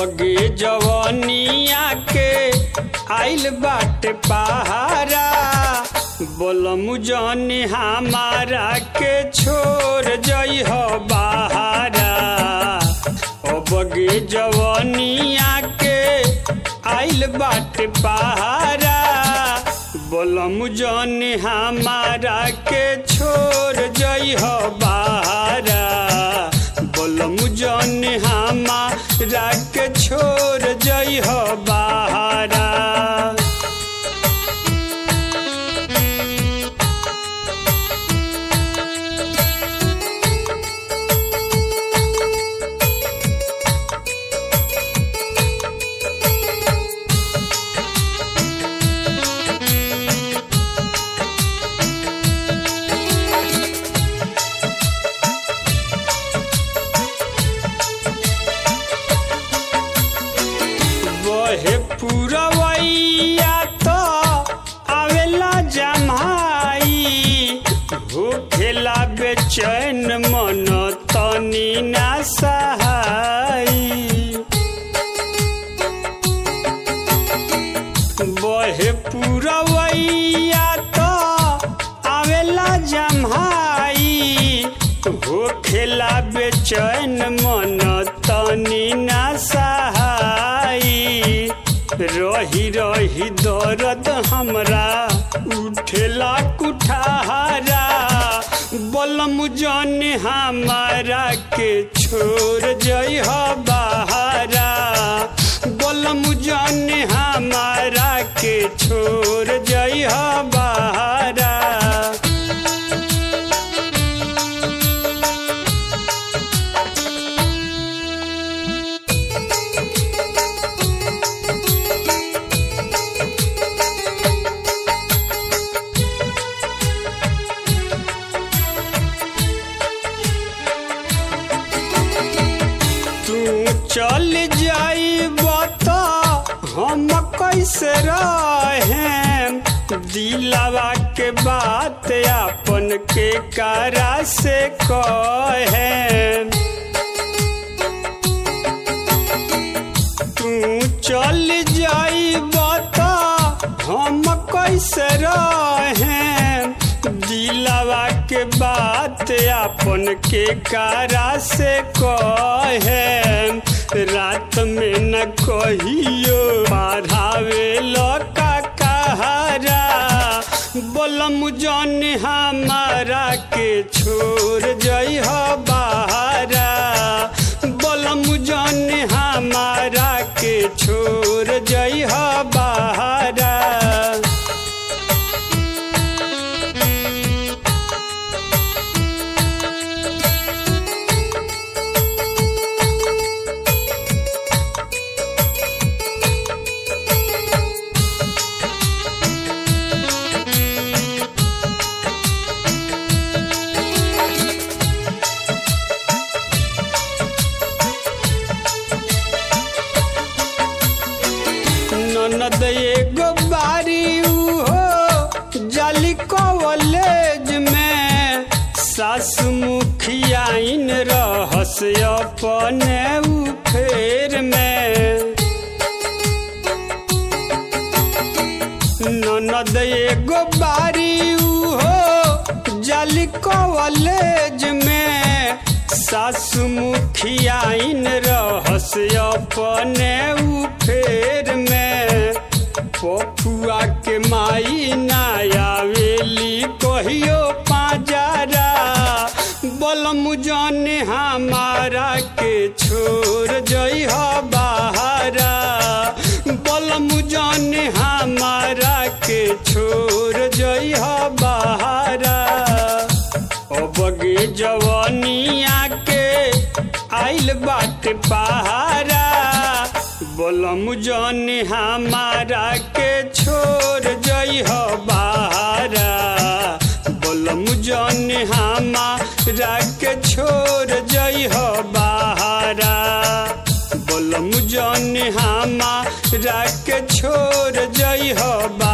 बगे जवनिया के आइल बाटे पहारा बोलम जानी हमारा के छोड़ जइह बहारा। ओ बगे जवनिया के आइल बाटे पहारा बोलम जानी हमारा के छोड़ जइह बहारा। बोलम जानी हमारा के छोड़ जइह बहारा। बहे पुरवैया तो आवेला जमाई होखेला बेचैन मन तनी ना सहाई। बहे पुरवैया तो आवेला जमाई होखेला बेचैन मन तनी ना सहाई। रही रही दर्द हमरा उठेला कुठारा बोलम जानी हमारा के छोड़ जइह बहारा। बोलम जानी हमारा के छोड़ जइह बहारा। चल जाइब तो हम कैसे रहें दिलवा के बात अपन के करा से कहें। तू चल जाइब तो हम कैसे रहें दिलवा के बात अपन के करा से कहें। रात में न कहियो पढ़ावे लका कहारा बोलम जानी हमारा के छोड़ जइह बहारा। बोलम जानी हमारा के छोड़ जइह बहारा। ननद एगो बारी हो जाली कॉलेज में सास मुखियाइन रहस अपने फेर में। ननद एगो बारी हो जाली कॉलेज में सास मुखियाइन रहस अपने फेर में। पपुआ के माई ना आवेली कहियो पाजारा बोलम जानी हमारा के छोड़ जइह बहारा। बोलम जानी हमारा के छोड़ जइह बहारा। ओ बगे जवनिया के आइल बाटे पहारा बोलम जानी हमारा के छोड़ जइह बहारा। बोलम जानी हमारा के छोड़ जइह बहारा। बोलम जानी हमारा के छोड़ जइह बहारा।